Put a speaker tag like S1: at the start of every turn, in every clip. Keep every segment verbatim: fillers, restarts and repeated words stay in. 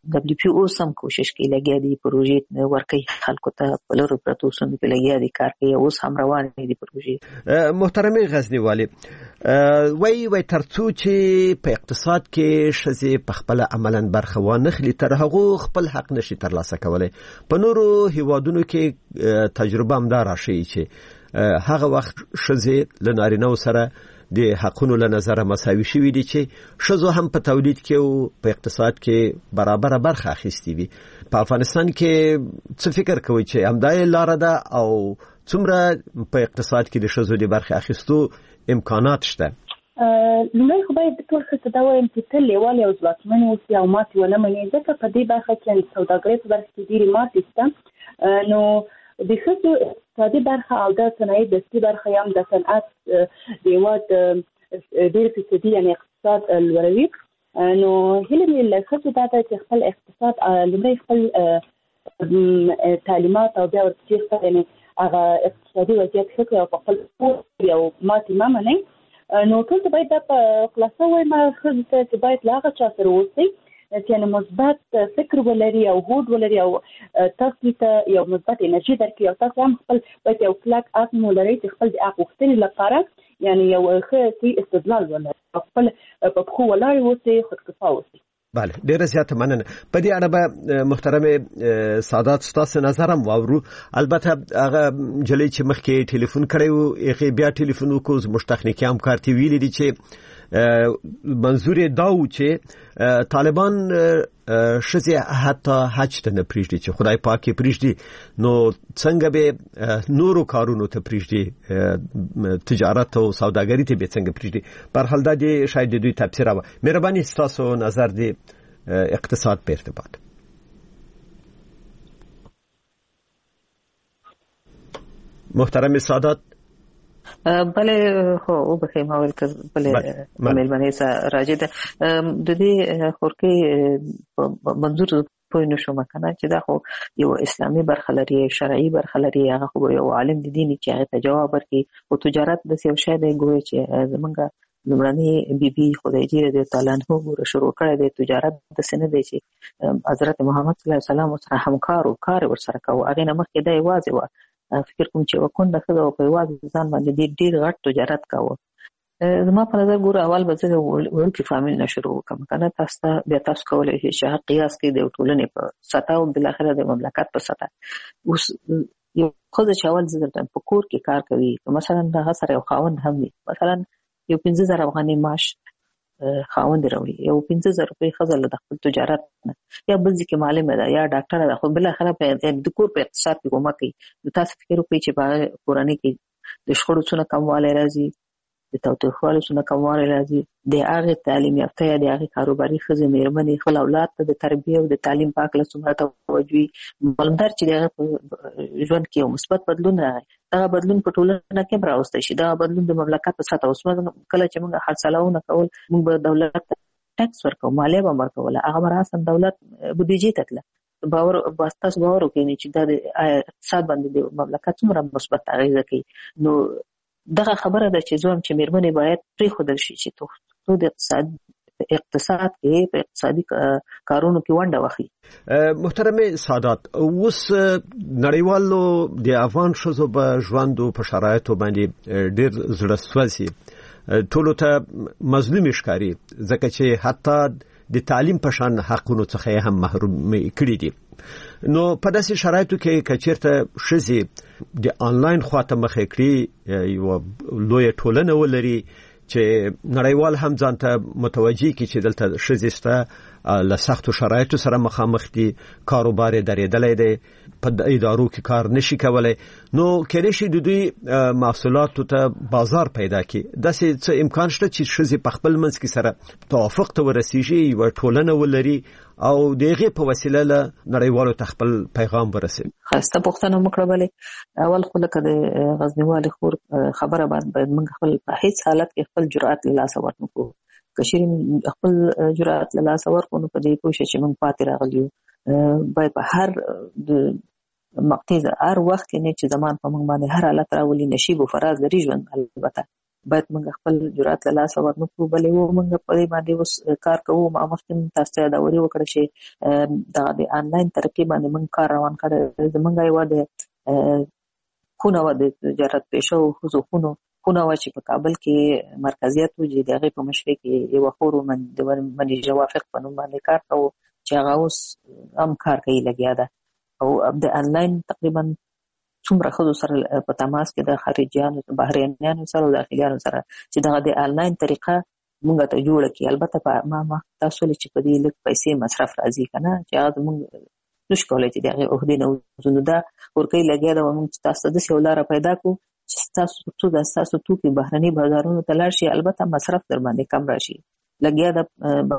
S1: دبليو پی او سم کوشش کوي لګیا دي پروژې ورکړي خلکو ته په لورو پرتو سیمو کې لګیا دي کار کوي اوس هم روانې دي پروژې.
S2: محترمه غزنی والي وای وای ترڅو چې په اقتصاد کې ښځې په خپل عملاً برخه وانخلي تر هغه خپل حق نشي ترلاسه کولای. په نورو هیوادونو کې تجربه هم دا راشي چې هغه وخت ښځې له نارینه‌و سره د حقونو له نظره مساوي شوي دي چې ښځو هم په تولید کې او په اقتصاد کې برابر برخه اخیستې وي. په افغانستان کې څه فکر کوي چې همدای لاره ده او څومره په اقتصاد کې د ښځو د برخه اخیستو امکانات شته؟
S3: لومړی خو باید ټول ښځې ته وایم چې تل لیوالې او ځواکمنې اوسي او ماتې ونه مني، ځکه په دې برخه کې سوداګرۍ په برخه کې ډېرې ماتې شته. نو د ښځو اقتصادي برخه او د صنایع دستي برخه هم د صنعت د هېواد ډېر فیصدي یعنې اقتصاد لوړوي. نو هیله مې له ښځو دا ده چې خپل اقتصاد لومړی خپل تعلیمات او بیا ورپسې خپل یعنې هغه اقتصادي وضعیت ښه کړي او په خپل پوه او ماتې مه منئ. نو ټول ته باید دا په خلاصه وایم ښځو ته چې باید له هغه چا سره اوسئ چې یعنې مثبت فکر ولري او هوډ ولري او تاسو ته یو مثبت انرژي درکړي او تاسو هم خپل باید یو کلک عزم ولرئ چې خپل د حق غوښتنې لپاره یعنې یو ښه استدلال ولرئ او خپل په پښو ولاړ اوسئ، خودکفا اوسئ.
S2: بله، ډیره زیاته مننه. په دې اړه به محترم سادات ستاسو نظر هم واورو. البته هغه جلې چې مخکې ټلیفون کړی و هغې بیا ټلیفون وکړو، زموږ تخنیکي همکار ته ویلي دي چې منظور یې دا و چې طالبان ښځې حتی حج ته نه پرېږدي، چې خدای پاک یې پرېږدي نو څنګه به نورو کارونو ته پرېږدي، تجارت او سوداګري ته به څنګه پرېږدي. په هر حال دا د شاید د دوی تبصره وه. مهرباني ستاسو نظر د اقتصاد په ارتباط. محترم سادات.
S1: بله خو او بخیر ما ویل که بله ملمنې سره راجع ده د دې خورکې منظور پوه نه شوم کنه چې دا خو یو اسلامي برخه لري، شرعي برخه لري، هغه خو یو عالم د دین چې هغه ته جواب ورکړي. او تجارت د یو شی دی ګوري چې زمونږ لومړنۍ بیبي خدایجي رضی الله عنها ګوره شروع کړی دی تجارت داسې نه دی چې حضرت محمد صلی الله علیه وسلم سره همکار و کار ورسره کوو. هغې نه مخکې دا یوازې وه، فکر کوم چې وکونده ښځه او په یوازې ځان باندې ډېر ډېر غټ تجارت کاوه. زما په نظر ګوره اول به زه د وړوکي فامیل نه شروع وکړم که نه، تاسو ته بیا تاسو کولی شئ چې هغه قیاس کړئ د یو ټولنې په سطحه او بالاخره د مملکت په سطحه. اوس یو ښځه چې اول زه درته په کور کې کار کوي، مثلا هغه سره یو خاوند هم وي، مثلا یو پنځه زره افغانۍ معاش خاوند راوړي، یو پنځه زره روپۍ ښځه له خپل تجارت نه یا بل ځای کې معلمه ده یا ډاکټره ده، خو بالاخره د کور په اقتصاد کې کومک کوي. نو تاسو فکر وکړئ چې په کورنۍ کې د شخړو څونه کموالی راځي، د تاوتریخوالي څونه کموالی راځي، د هغې تعلیم یافته یا د هغې کاروباري ښځې مېرمنې خپل اولاد ته د تربیې او د تعلیم په هکله څومره توجه وي، معلومدار چې د هغه په ژوند کې یو مثبت بدلون راغی. دغه بدلون په ټولنه کې هم راوستی شي، دغه بدلون د مملکت په سطحه. اوس کله چې موږ خرڅلاونه کول، موږ به دولت ته ټکس ورکوو، مالیه به هم ورکوله، هغه به راساً دولت بودیجې ته تله. باور تاسو باور وکړئ چې دا د اقتصاد باندې د مملکت څومره مثبت اغېزه کوي. نو دغه خبره ده چې زه هم چې مېرمنې باید پرېښودل شي چې تو د اقتصاد اقتصاد کې په اقتصادي کارونو کې ونډه واخلي.
S2: محترم سادات، اوس نړیوالو د افغان ښځو په ژوند او په شرایطو باندې ډېر زړه سوځي، ټولو ته مظلوم ښکاري، ځکه چې حتی د تعلیم په شان حقونو څخه هم محروم کړي دي. نو په داسې شرایطو کې که چېرته ښځې د آنلاین خواته مخې کړي، یوه لویه ټولنه ولري چې نړیوال هم ځان ته متوجه کړي چې دلته ښځې شته، له سختو شرایطو سره مخامخ دي، کاروبار یې درېدلی دی، په ادارو کې کار نشي کولی، نو کېدای شي د دوی محصولاتو ته بازار پیدا کړي. داسې څه امکان شته چې ښځې په خپل منځ کې سره توافق ته ورسیږي، یوه ټولنه ولري او د هغې په وسیله له نړیوالو ته خپل پیغام ورسوي؟
S1: ښایسته پوښتنه مو کړه. بلې اول خو لکه د غزني والي خور خبره باید موږ خپل په هیڅ حالت کې خپل جرأت له لاسه ورنکړو. که چېرې خپل جرأت له لاسه ورکړو نو په دې پوه شئ چې موږ پاتې راغلي یو. باید په هر مقطع هر وخت کې نه چې زمان په موږ باندې هر حالت راولي، نشیب و فراز لري ژوند البته، باید موږ خپل جرأت له لاسه ورنکړو. بلې و موږ په دې باندې اوس کار کوو. ما مخکې تاسو ته یادوري وکړه چې دغه د آنلاین طریقې باندې موږ کار روان کړی. زموږ یوه د خونه وه د تجارت پیشه او ښځو خونو خونه وه چې په کابل کې مرکزیت و، چې د هغې په مشرۍ کې یوه خور د منیژه وافق په نوم باندې کار کوو، چې هغه اوس هم کار کوي، لګیا ده. او د آنلاین تقریبا څومره ښځو سره په تماس کې د خارجیانو بهرنیانو سره او داخلیانو سره چې دغه د آنلاین طریقه موږ ته جوړه کړي. البته په ما ما تاسو له چې په دې لږ پیسې مصرف راځي که نه، چې هغه زموږ نشو کولی چې د هغې عهدې نه وځو. نو دا ورکۍ لګیا ده. موږ تاسو ته داسې یو لاره پیدا کړو چې ستاسو څو د ستاسو توکي بهرني بازارونو ته لاړ شي، البته مصرف در باندې کم راشي. لګیا ده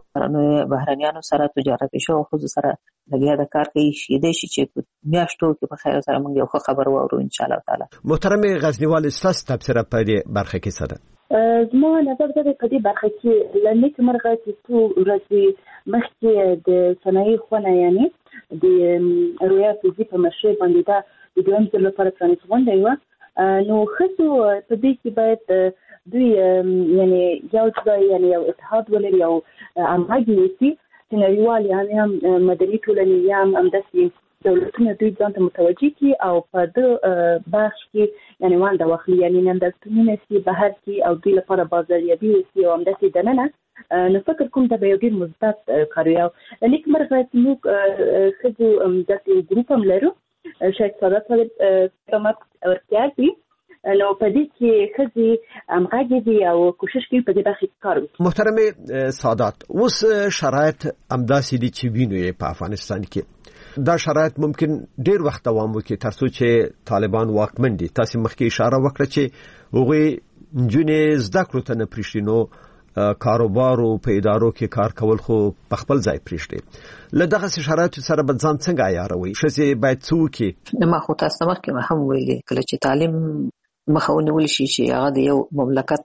S1: بهرنیانو سره تجارت پیشه او ښځو سره لګیا ده کار کوي. کېدای شي چې په میاشتو کې په خیر سره موږ یو ښه خبر واورو انشاءالله تعالی.
S2: محترمې غزنیوالې، ستاسو تبصره په دې برخه کې څه ده؟
S3: زما نظر دا دی په دې برخه کې له نیکه مرغه چې څو ورځې مخکې د صنایع خونه یعنې د رویا فیزي په مشرۍ باندې دا د دویم ځل لپاره پرانیستې غونډه وه. نو ښځو په دې کې باید دوی یعنې یو ځای یعنې یو اتحاد ولري او همغږي وسي چې نړیوال یعنې هم مدني ټولنې یا هم همداسې دولتونه دوی ځان ته متوجه کړي او په دې بخش کې یعنې ونډه واخلي، یعنې نندارتونونه سي بهر کې او دوی لپاره بازاریابي وسي او همداسې دننه. نو فکر کوم دا به یو ډېر مثبت کار وي. او نیکمرغه موږ ښځو داسې ګروپ هم لرو، شاید سعادت صاحب کمک ورتیا دي. نو په دې کې ښځې همغږې دي او کوشش کوي په دې برخه کې کار وکړي.
S2: محترمې سعادت، اوس شرایط همداسې دي چې وینو یې په افغانستان کې. دا شرایط ممکن ډیر وخت دوام وکړي تر څو چې طالبان واکمن دي. تاسو مخکې اشاره وکړه چې هغوی نجونې زده کړو ته نه پرېږدي، نو کاروبار او په ادارو کې کار کول خو په خپل ځای پرېږدي. له دغه شرایطو سره به ځان څنګه عیاروي؟ ښځې باید څه وکړي؟
S1: ما خو تاسو مخکې هم ویلي، کله چې تعلیم مخه ونیول شي چې هغه د یو مملکت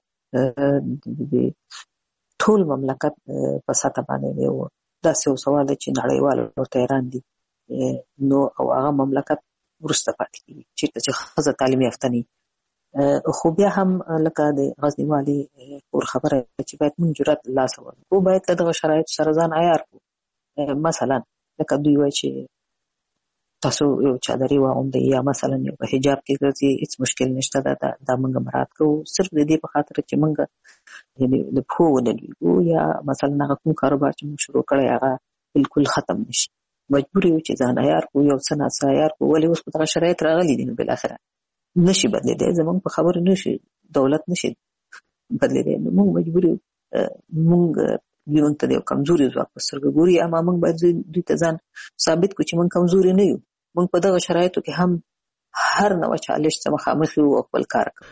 S1: د ټول مملکت په سطح باندې یو داسې یو سوال دی چې نړیوال ورته حیران دي، نو او هغه مملکت وروسته پاتې کېږي چېرته چې ښځه تعلیم یافته نه وي. خو بیا هم لکه د غزنیوالي کور خبره چې باید موږ جرأت له لاسه ورکړو، باید له دغه شرایطو سره ځان عیار کړو. مثلا لکه دوی وایي چې تاسو یو چادري واغوندئ یا مثلا یو په حجاب کې ګرځئ، هېڅ مشکل نشته، دا دا موږ مراعات کوو صرف د دې په خاطر چې موږ د پښو ونه لویږو یا مثلا هغه کوم کاروبار چې موږ شروع کړی هغه بالکل ختم نشي. مجبور یو چې ځان عیار کړو، یو څه ناڅه عیار کړو. ولې اوس په دغه شرایط راغلي دي، نو بالاخره نشي بدلېدی، زموږ په خبرو نشي دولت نشي بدلېدی. نو موږ مجبور یو موږ دوی موږ ته د یو کمزوري ځواک په سترګه ګوري، اما موږ باید دوی ته ځان ثابت کړو چې موږ کمزوري نه یو. موږ په دغه شرایطو کې هم هر نوع چالش ته مخامخ یو او خپل کار کوو.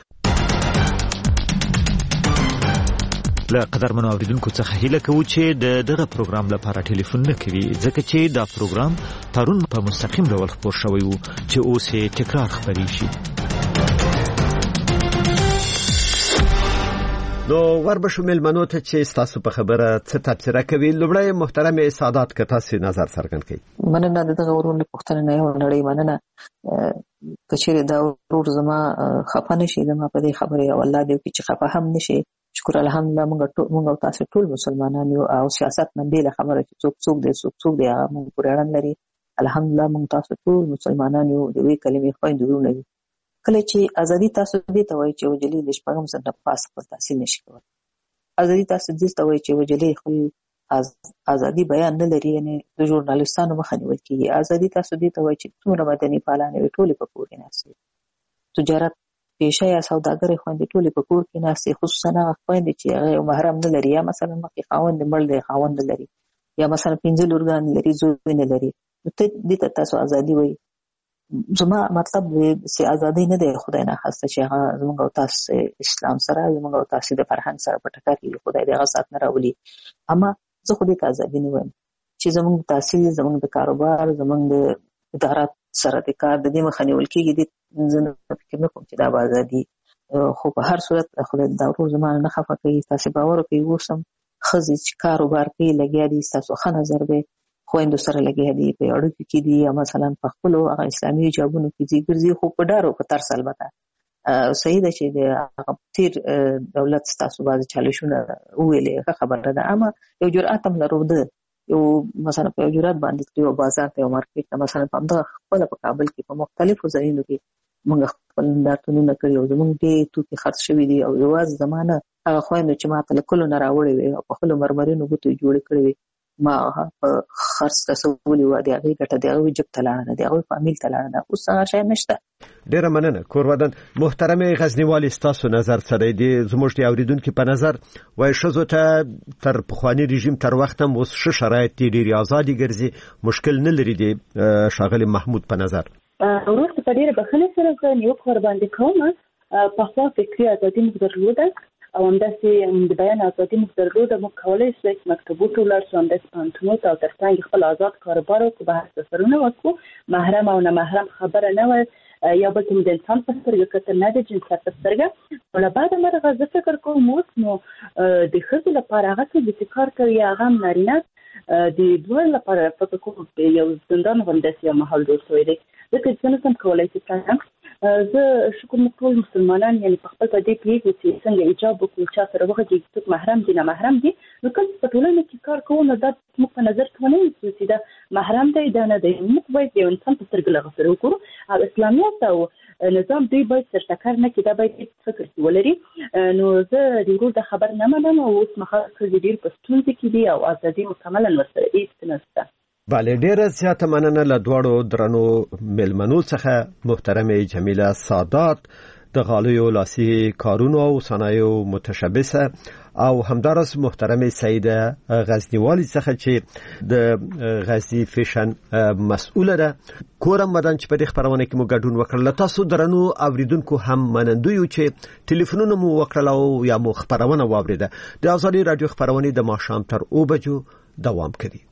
S4: له قدرمنو اوریدونکو څخه هیله کوو چې د دغه پروګرام لپاره ټلیفون نه کوي، ځکه چې دا پروګرام پرون په مستقیم ډول خپور شوی و چې اوس یې تکرار خپرې شي.
S2: نو وربشو ملمنو ته چې تاسو په خبره څه تبصره کوي. لومړی محترم سعادت که تاسو نظر څرګند کړئ.
S1: مننه د دغه ورونو پوښتنه نه یو نړۍ مننه. که چېرې دا ورور زما خفه نشي زما په دې خبرې او الله دې وکړي چې خفه هم نشي. شکر الحمدلله موږ ټول موږ او تاسو ټول مسلمانان یو او سیاست نه بیل خبره چې څوک څوک دې څوک څوک دې هغه موږ پورې اړه لري. الحمدلله موږ تاسو ټول مسلمانان یو د وی کلمې خويندو نه یو. کله چې ازادي تاسو دې ته وایي چې وجلي د شپږم سنت پاس پر تحصیل نشي کولای. ازادي تاسو دې ته وایي چې وجلي خپل از ازادي بیان نه لري، یعنی د ژورنالیستانو مخه نیول کیږي. ازادي تاسو دې ته وایي چې څومره مدني فعالان وي ټول په کور کې ناست، تجارت پیشه یا سوداګر خويندې ټول په کور کې ناست، خصوصا هغه خويندې چې هغه محرم نه لري یا مثلا مخکې خاوند مړ دی خاوند نه لري یا مثلا پنځه لورګان لري زوی نه لري. ته دې ته تاسو ازادي وایي. زما مطلب چې ازادي نه دی خدای نه خواسته چې هغه زموږ او تاسو اسلام سره زموږ او تاسو د فرهنګ سره په ټکر کې خدای دې هغه سات نه راولي. اما زه خو دې ته ازادي نه وایم چې زموږ تحصیل زموږ د کاروبار زموږ د ادارات سره د کار د دې مخه نیول کېږي. دې زه نه فکر نه کوم چې دا به ازادي. خو په هر صورت خدای دا ورور زما نه خفه کوي. تاسو باور وکړئ اوس هم ښځې چې کاروبار کوي لګیا دي، ستاسو ښه نظر دی خویندو سره لګیا دي، په اړیکو کې دي یا مثلا په خپلو هغه اسلامي حجابونو کې دي ګرځي، خو په ډار او په ترس البته صحیح ده چې د هغه تیر دولت ستاسو باندې چالشونه ویلې خبره ده، اما یو جرأت هم لرو ده یو مثلا په جرأت باندې یو بازار ته یو مارکیټ مثلا په دغه خپل په کابل کې په مختلفو ځایونو کې موږ خپل نارتونونه کړی او زموږ دې توکي خرڅ شوي دي او یوازې زمانه هغه خويندو چې ما ته کله نه راوړې وي او په خپل مرمرینو بوتو جوړ کړی وي ما خرڅ تسولي و دي هغه ګټه دی او جب تلاړه دی او فامیل تلاړه اوس هغه شی نشته.
S2: ډیره مننه کورودن. محترمه غزنیوالي ستاسو نظر سره دی زموږ دی اوریدونکو په نظر وای شزو ته تر پخوانی رژیم تر وخت هم اوس ش شرایط دی ډیره ازادي ګرځي مشکل نه لري دی شاغلی محمود په نظر.
S3: ورته په ډیره بخښنه سره زه یو خبر باندې کوم په خپل فکري ازادي موږ درلوده او همداسې د بیان ازادي موږ درلوده. موږ کولای شو چې مکتبو ته ولاړ شو، همداسې پوهنتونونو ته او ترڅنګ خپل آزاد کاروبار وکړو، بحث سفرونه وکړو، محرم او نه محرم خبره نه وه، یا بل ته د انسان په سترګه کتل نه د جنسیت په سترګه. نو له بعده مرغه زه فکر کوم اوس نو د ښځو لپاره هغه څه چې کار کوي هغه هم نارینه د دوی لپاره فکر کوم یو زندان غوندې یو ماحول جوړ شوی دی. ځکه چې نه سم کولای چې زه شکر مو ټول مسلمانان یعنی په خپل په دې پیږي چې څنګه ایجاب وکړو چې سره وګورئ چې محرم دي نه محرم دي. نو کوم په ټولنه کې کار کوو نو دا موږ په نظر کې ونه نیسو چې دا محرم دی دا نه دی. موږ باید یو انسان په سترګه لغه سره وکړو او اسلامیت او نظام دوی باید سرټکر نه کړي، دا باید فکر کې ولري. نو زه د ورور د خبر نه منم او اوس مخه ښځې ډېر په ستونزه کې دي او ازادي مکملا ورسره هیڅ نشته.
S2: بله ډیره زیاته مننه له دواړو درنو ملمنو څخه محترمه جمیله سادات د غالیو لاسي کارونو او صنایعو متشبثه او همدارس محترمه سیده غزنیوالي څخه چې د غزنی فیشن مسؤله ده. کورم مدن چې په دې خبرونه کې مو ګډون وکړل. تاسو درنو اوریدونکو هم منندوی چې ټلیفونونه مو وکړل او یا مو خبرونه واوریده. د ازادي رادیو خبرونه د ماښام تر او بجو دوام کوي.